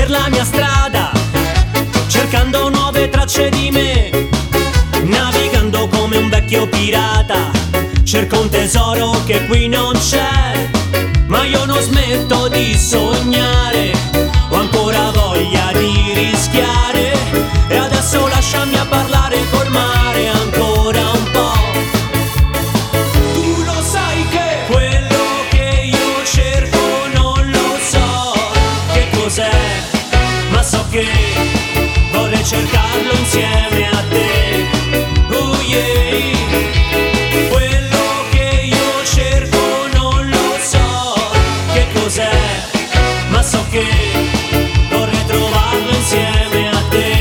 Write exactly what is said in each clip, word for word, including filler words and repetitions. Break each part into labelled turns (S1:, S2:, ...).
S1: per la mia strada, cercando nuove tracce di me, navigando come un vecchio pirata. Cerco un tesoro che qui non c'è, ma io non smetto di sognare. Ho ancora voglia di rischiare, e adesso lasciami a parlare col mare ancora un po'. Tu lo sai che quello che io cerco non lo so che cos'è, ma so che vorrei cercarlo insieme a te. Oh yeah. Quello che io cerco non lo so che cos'è, ma so che vorrei trovarlo insieme a te.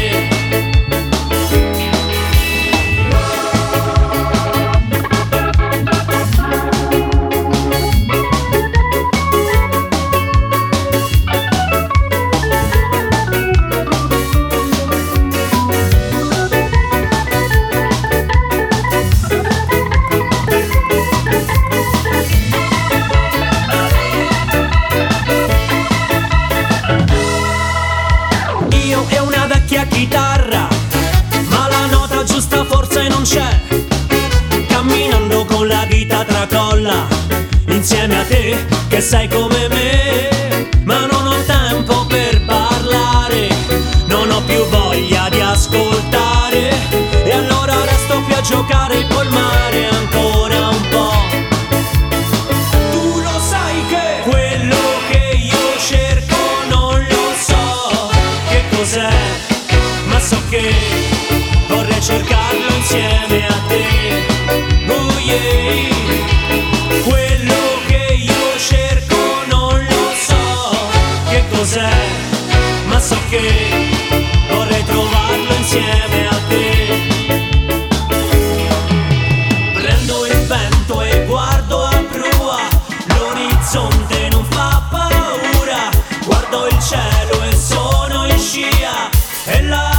S1: Io e una vecchia chitarra, ma la nota giusta forse non c'è. Camminando con la vita tracolla, insieme a te che sei come me. Ma non ho tempo per parlare, non ho più voglia di ascoltare, e allora resto qui a giocare col mare ancora un po'. Tu lo sai che quello che io cerco non lo so che cos'è, ma so che vorrei cercarlo insieme a te. Oh yeah. Quello che io cerco non lo so che cos'è, ma so che vorrei trovarlo insieme a te. Prendo il vento e guardo a prua, l'orizzonte non fa paura, guardo il cielo e sono in scia, e la